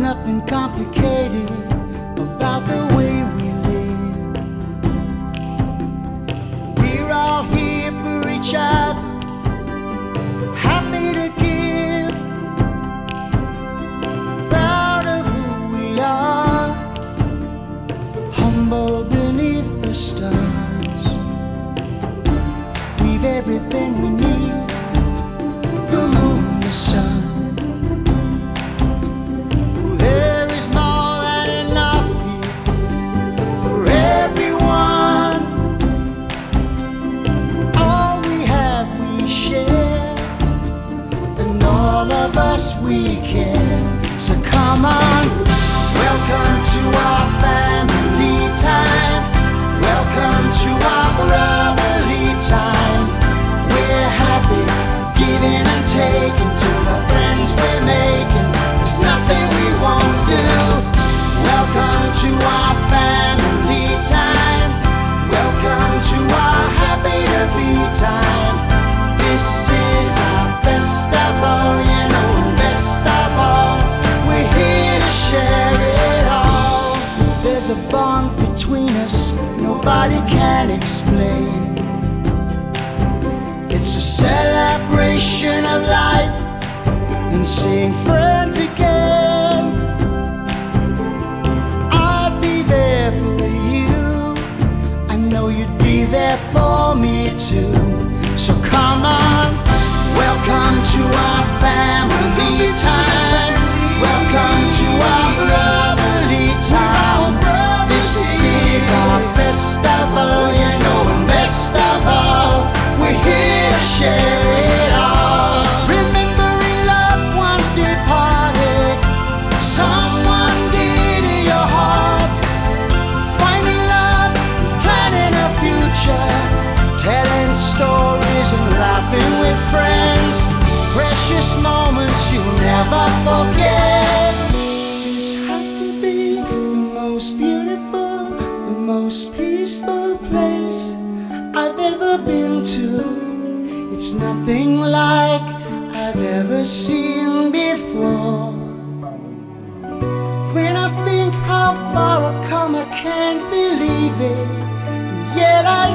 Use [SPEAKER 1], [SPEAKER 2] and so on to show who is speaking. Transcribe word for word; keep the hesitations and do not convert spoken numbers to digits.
[SPEAKER 1] nothing complicated about the way we live. We're all here for each other, happy to give, proud of who we are, humble beneath the stars. We've everything we need, the moon, the sun. We care, so come on. Welcome to our family time. Welcome to our brotherly time. We're happy, giving and taking to the friends we're making. There's nothing we won't do. Welcome to our family time. Welcome to our happy to be time. This is our festival, you know. There's a bond between us nobody can explain. It's a celebration of life and seeing friends again. I'd be there for you, I know you'd be there for me too. So come on, welcome to our family time. Welcome to our brotherly time. This is our festival, you know, and best of all, we're here to share it all. Remembering loved ones departed, someone dear to your heart. Finding love, planning a future, telling stories and laughing with friends. Precious moments you'll never forget. This has to be the most beautiful, the most peaceful place I've ever been to. It's nothing like I've ever seen before. When I think how far I've come, I can't believe it, and yet I